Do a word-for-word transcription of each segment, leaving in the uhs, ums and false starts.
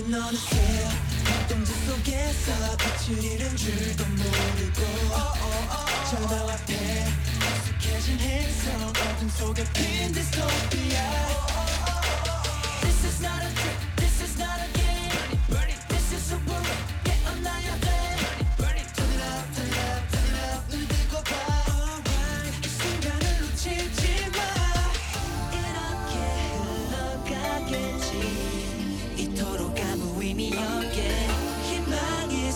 이미 어느새 눈동자 속에서 빛을 잃은 줄도 모르고 저 너 앞에 익숙해진 행성 어둠 속에 핀 디스토피아. This is not a trick, this is not a game. This is super real, get on 나의 flame. Turn it up, turn it up, turn it up. 눈을 뜨고 봐. Alright, 이 순간을 놓치지 마. 이렇게 흘러가겠지. 이토록 아무 의미 없게 희망이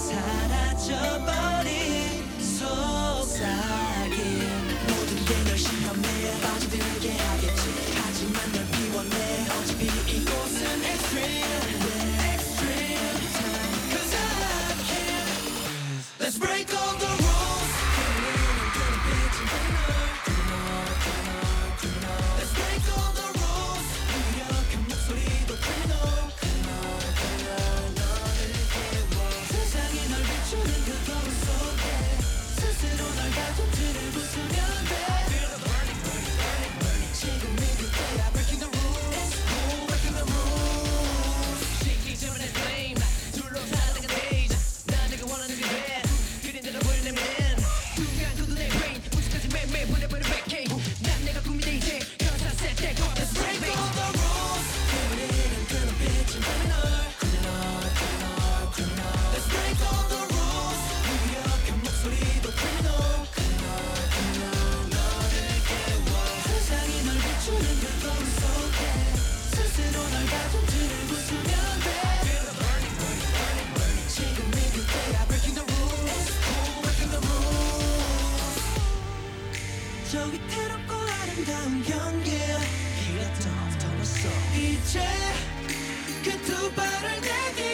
사라져버린 속삭임. 모든 게 널 시험에 빠져들게 하겠지. 하지만 널 비워내. 어차피 이곳은 extreme, extreme time. Cause I can't. Let's break all the rules. Let's break all the rules. 무력한 목소리도 criminal. 세상이 널 비추는 그 거울 속에 스스로 널 가둬두를 부수면 돼. 지금이 그때야. Breaking the rules, breaking the rules. 시기 전에 flame 둘러싸는 내가 데이지 난 내가 원하는 게 돼 그린 대로 보여 내 mind 순간 걷어 내 brain 무식하지 매일매일 보내버려 백케이 난 내가 꿈이 돼 이제 여기서 set that go let's break Break it all the rules. 흐리는 그 빛은 criminal, criminal, criminal, criminal. Let's break all the rules. 무력한 목소리도 criminal, criminal, criminal. 너를 깨워. 세상이 널 비추는 그 거울 속에 스스로 널 가둬두를 부수면 돼. 지금이 그때야. Breaking the rules, breaking the rules. 저 위태롭고 아름다운 경계 이랬던 덜었어. 이제 그 두 발을 내게